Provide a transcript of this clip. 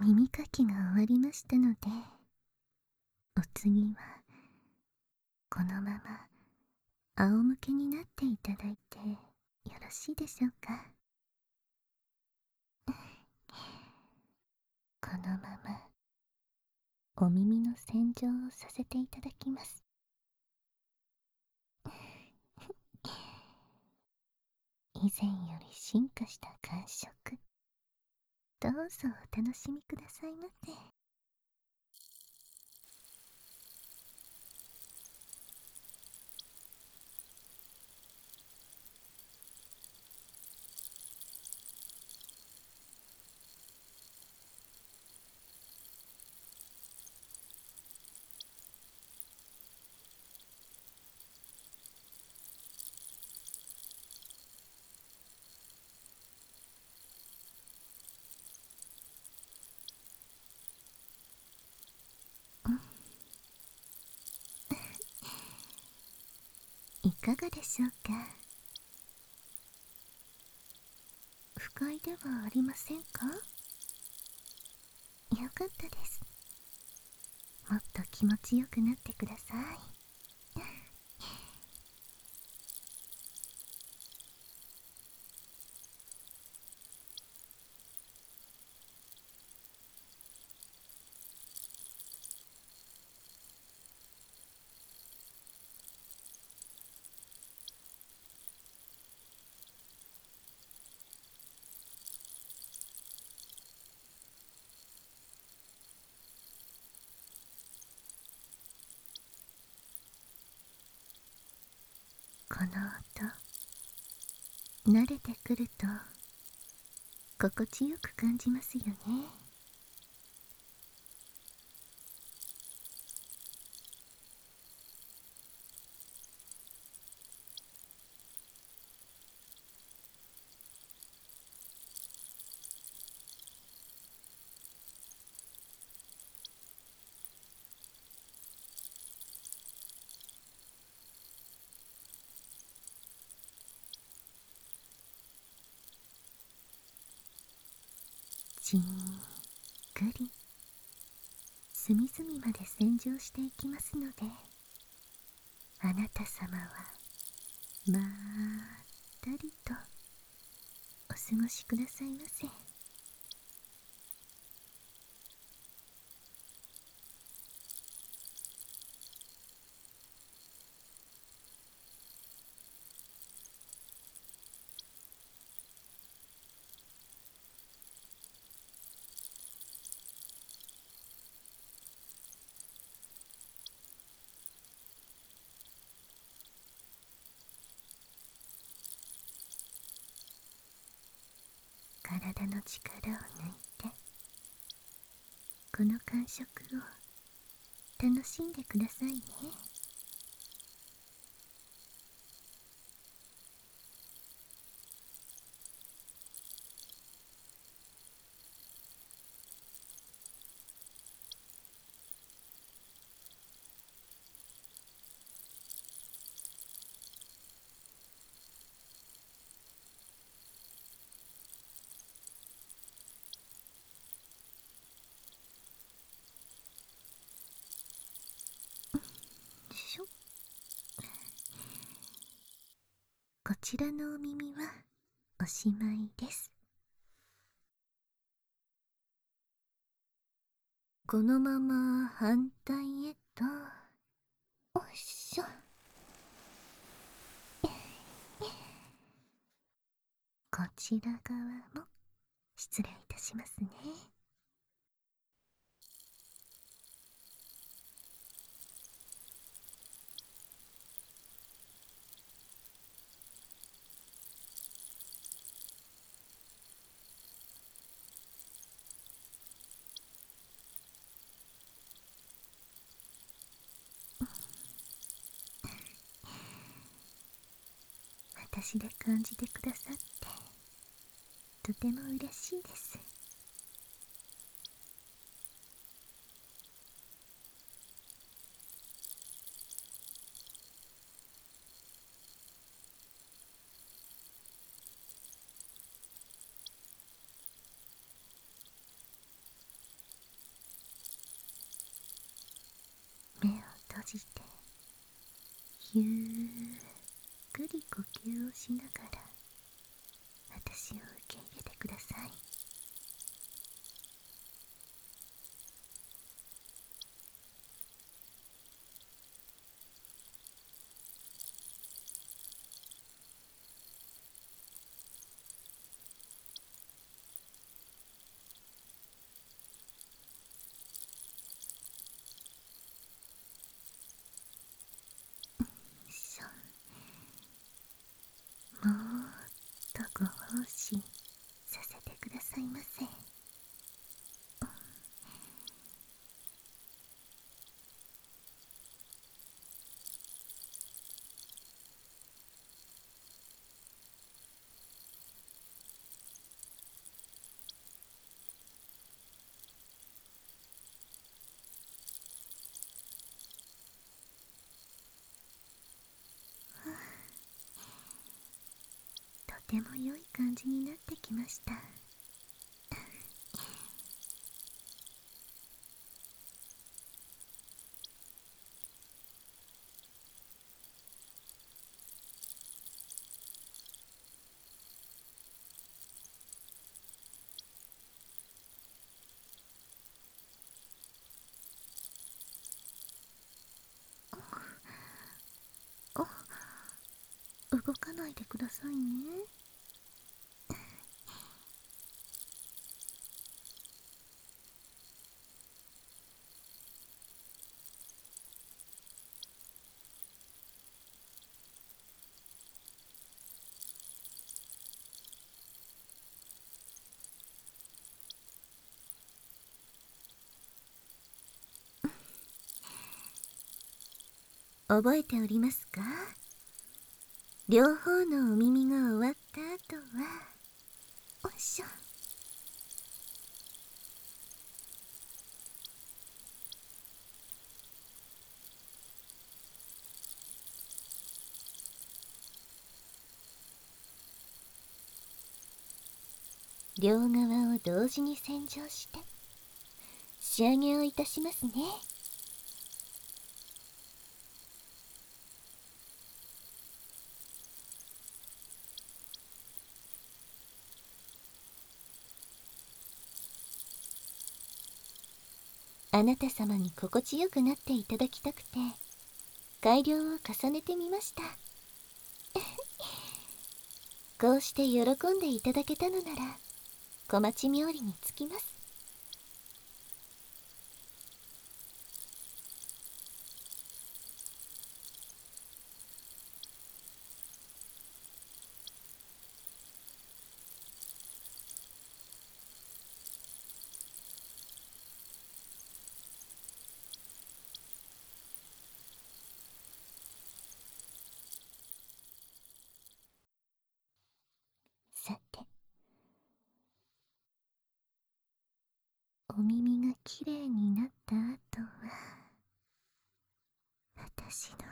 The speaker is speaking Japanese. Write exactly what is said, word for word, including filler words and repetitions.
耳かきが終わりましたので、お次はこのまま仰向けになっていただいてよろしいでしょうか。このままお耳の洗浄をさせていただきます。以前より進化した感触、どうぞお楽しみくださいませ。いかがでしょうか。不快ではありませんか。よかったです。もっと気持ちよくなってください。この音、慣れてくると心地よく感じますよね。じーっくり隅々まで洗浄していきますので、あなた様はまったりとお過ごしくださいませ。体の力を抜いて、この感触を楽しんでくださいね。しょこちらのお耳はおしまいです。このまま反対へと。おっしょ。こちら側も失礼いたしますね。私で感じてくださってとても嬉しいです。 ゆっくり呼吸をしながら私を受け入れてください。しょもっとご奉仕させてくださいませ。とても良い感じになってきました。動かないでくださいね。覚えておりますか？両方のお耳が終わった後は、おいしょ。両側を同時に洗浄して仕上げをいたしますね。あなた様に心地よくなっていただきたくて改良を重ねてみました。こうして喜んでいただけたのなら小町冥利につきます。さて、お耳がきれいになった後は私の